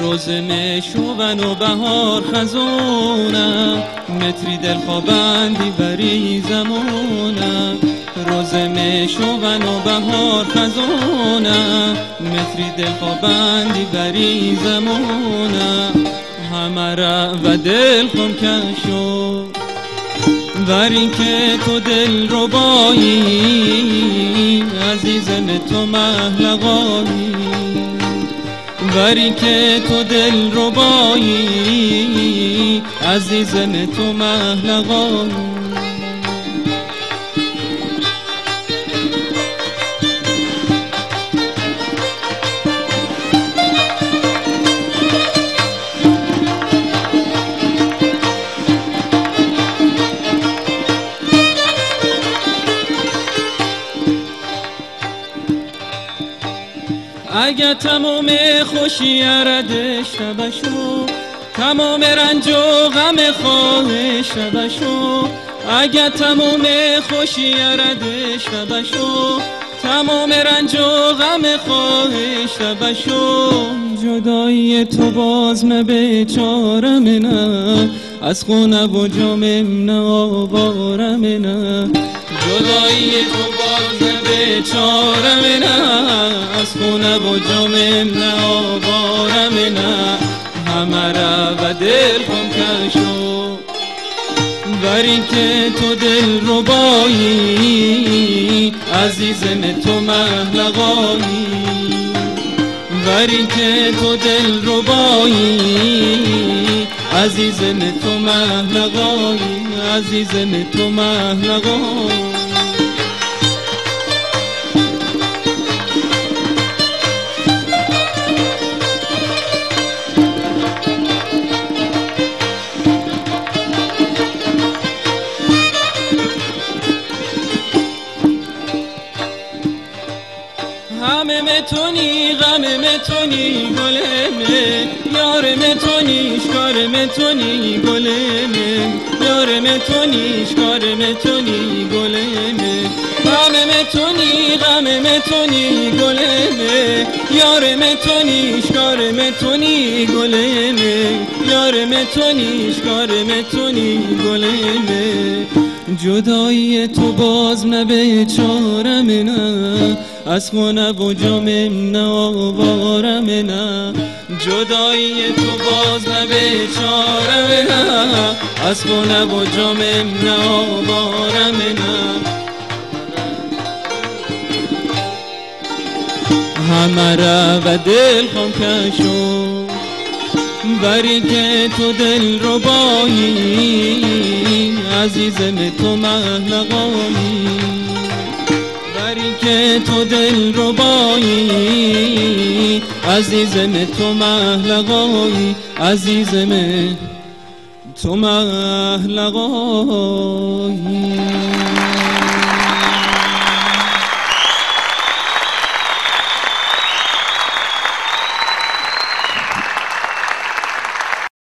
روز مشوون و بهار خزونه، متری دلخوابندی بری زمونه. روز مشوون و بهار خزونه، متری دلخوابندی بری زمونه. همه را و دل خم کشو بری که تو دل ربایی، عزیزم تو محلقایی. بری که تو دل ربایی، عزیزم تو محلقایی. اگه تمام خوشی ردش بشو، تمام رنج و غم خواهش بشو. اگه تمام خوشی ردش بشو، تمام رنج و غم خواهش بشو. جدایی تو باز بیچاره منه، از خونه و جامم نه آواره منه. جدایی تو باز بیچاره منه، از خونه و جامم نه آواره منه. همه را و دل خم کشو بری که تو دل ربایی، عزیزم تو محلقایی. بری که تو دل ربایی، عزیزم تو محلقایی. عزیزم تو محلقایی. همه متونی غم متونی گلمه، یار متونی شکار متونی گلمه، یار متونی شکار متونی گلمه. همه متونی غم متونی گلمه، یار متونی شکار متونی گلمه، یار متونی شکار متونی گلمه. جدایی تو باز بیچاره منه، از خونه و جامم نه آواره منه. جدایی تو باز بیچاره منه، از خونه و جامم نه آواره منه. همه را و دل خم کشو بری که تو دل ربایی، عزیزم تو محلقایی. بری که تو دل ربایی، عزیزم تو محلقایی. عزیزم تو محلقایی.